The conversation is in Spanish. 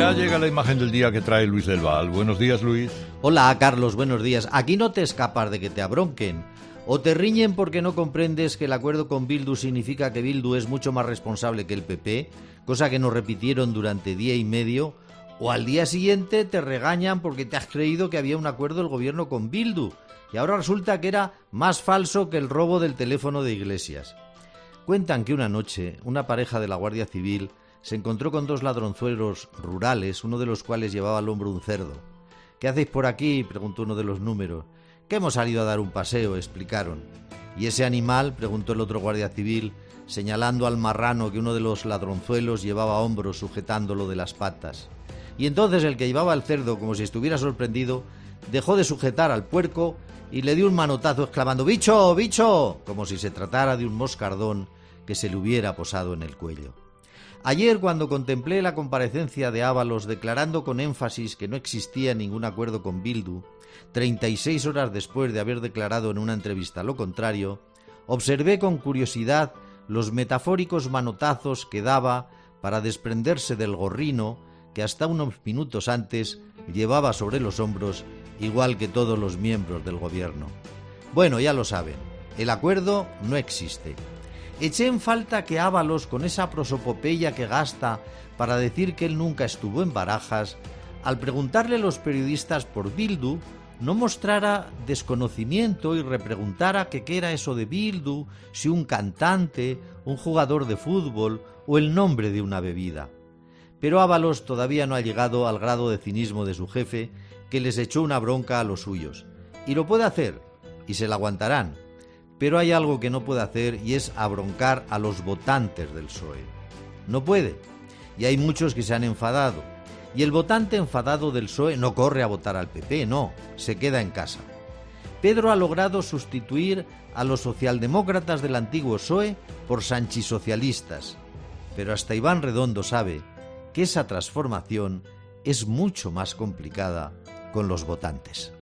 Ya llega la imagen del día que trae Luis del Val. Buenos días, Luis. Hola, Carlos, buenos días. Aquí no te escapas de que te abronquen. O te riñen porque no comprendes que el acuerdo con Bildu significa que Bildu es mucho más responsable que el PP, cosa que nos repitieron durante día y medio, o al día siguiente te regañan porque te has creído que había un acuerdo del gobierno con Bildu, y ahora resulta que era más falso que el robo del teléfono de Iglesias. Cuentan que una noche una pareja de la Guardia Civil se encontró con dos ladronzuelos rurales, uno de los cuales llevaba al hombro un cerdo. «¿Qué hacéis por aquí?», preguntó uno de los números. «Que hemos salido a dar un paseo», explicaron. «¿Y ese animal?», preguntó el otro guardia civil, señalando al marrano que uno de los ladronzuelos llevaba a hombros sujetándolo de las patas. Y entonces el que llevaba al cerdo, como si estuviera sorprendido, dejó de sujetar al puerco y le dio un manotazo exclamando «¡Bicho, bicho!», como si se tratara de un moscardón que se le hubiera posado en el cuello. Ayer, cuando contemplé la comparecencia de Ábalos declarando con énfasis que no existía ningún acuerdo con Bildu, 36 horas después de haber declarado en una entrevista lo contrario, observé con curiosidad los metafóricos manotazos que daba para desprenderse del gorrino que hasta unos minutos antes llevaba sobre los hombros, igual que todos los miembros del gobierno. Bueno, ya lo saben, el acuerdo no existe. Eché en falta que Ábalos, con esa prosopopeya que gasta para decir que él nunca estuvo en Barajas, al preguntarle a los periodistas por Bildu, no mostrara desconocimiento y repreguntara que qué era eso de Bildu, si un cantante, un jugador de fútbol o el nombre de una bebida. Pero Ábalos todavía no ha llegado al grado de cinismo de su jefe, que les echó una bronca a los suyos. Y lo puede hacer, y se la aguantarán. Pero hay algo que no puede hacer y es abroncar a los votantes del PSOE. No puede, y hay muchos que se han enfadado. Y el votante enfadado del PSOE no corre a votar al PP, no, se queda en casa. Pedro ha logrado sustituir a los socialdemócratas del antiguo PSOE por sanchisocialistas, pero hasta Iván Redondo sabe que esa transformación es mucho más complicada con los votantes.